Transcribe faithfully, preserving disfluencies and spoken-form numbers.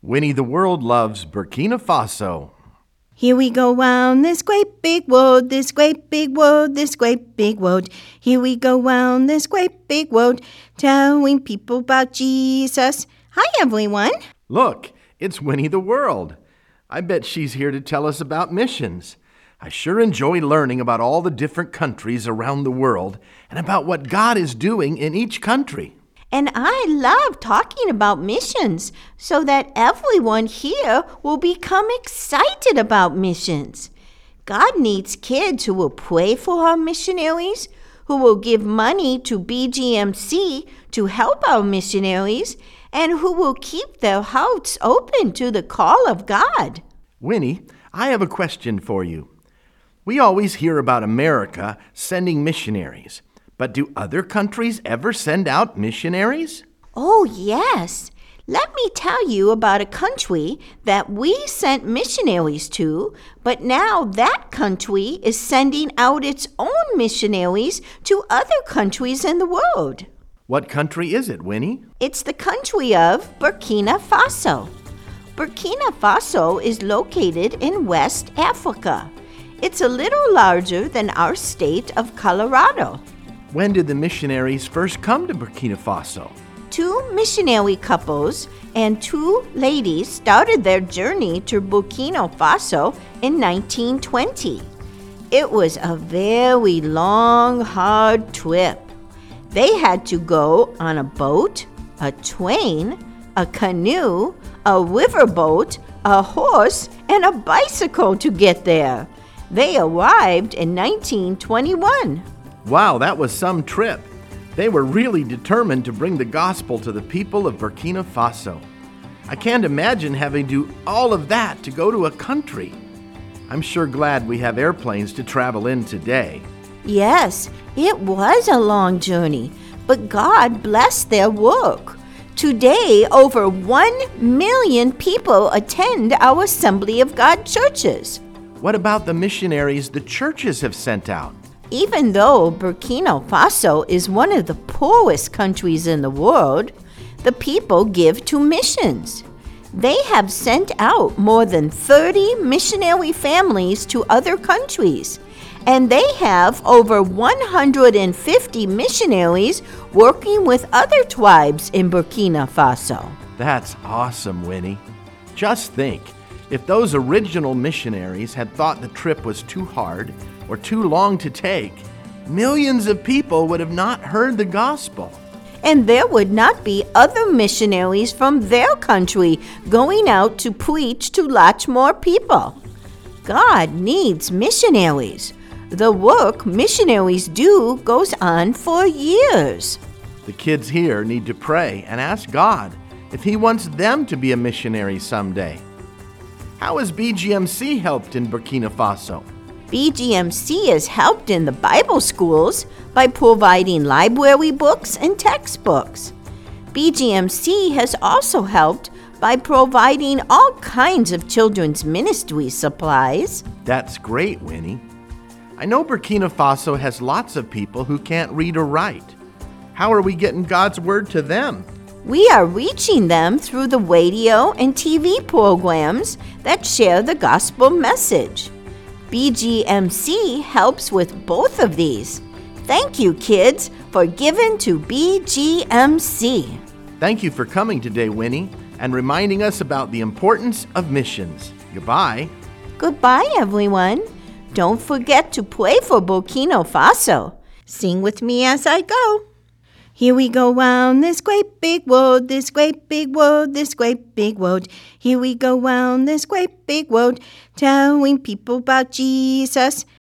Winnie the World loves Burkina Faso. Here we go round this great big world, this great big world, this great big world. Here we go round this great big world, telling people about Jesus. Hi, everyone. Look, it's Winnie the World. I bet she's here to tell us about missions. I sure enjoy learning about all the different countries around the world and about what God is doing in each country. And I love talking about missions so that everyone here will become excited about missions. God needs kids who will pray for our missionaries, who will give money to B G M C to help our missionaries, and who will keep their hearts open to the call of God. Winnie, I have a question for you. We always hear about America sending missionaries. But do other countries ever send out missionaries? Oh, yes. Let me tell you about a country that we sent missionaries to, but now that country is sending out its own missionaries to other countries in the world. What country is it, Winnie? It's the country of Burkina Faso. Burkina Faso is located in West Africa. It's a little larger than our state of Colorado. When did the missionaries first come to Burkina Faso? Two missionary couples and two ladies started their journey to Burkina Faso in nineteen twenty. It was a very long, hard trip. They had to go on a boat, a train, a canoe, a riverboat, a horse, and a bicycle to get there. They arrived in nineteen twenty-one. Wow, that was some trip. They were really determined to bring the gospel to the people of Burkina Faso. I can't imagine having to do all of that to go to a country. I'm sure glad we have airplanes to travel in today. Yes, it was a long journey, but God blessed their work. Today, over one million people attend our Assembly of God churches. What about the missionaries the churches have sent out? Even though Burkina Faso is one of the poorest countries in the world, the people give to missions. They have sent out more than thirty missionary families to other countries, and they have over one hundred fifty missionaries working with other tribes in Burkina Faso. That's awesome, Winnie. Just think, if those original missionaries had thought the trip was too hard or too long to take, millions of people would have not heard the gospel. And there would not be other missionaries from their country going out to preach to lots more people. God needs missionaries. The work missionaries do goes on for years. The kids here need to pray and ask God if He wants them to be a missionary someday. How has B G M C helped in Burkina Faso? B G M C has helped in the Bible schools by providing library books and textbooks. B G M C has also helped by providing all kinds of children's ministry supplies. That's great, Winnie. I know Burkina Faso has lots of people who can't read or write. How are we getting God's word to them? We are reaching them through the radio and T V programs that share the gospel message. B G M C helps with both of these. Thank you, kids, for giving to B G M C. Thank you for coming today, Winnie, and reminding us about the importance of missions. Goodbye. Goodbye, everyone. Don't forget to pray for Burkina Faso. Sing with me as I go. Here we go round this great big world, this great big world, this great big world. Here we go round this great big world, telling people about Jesus.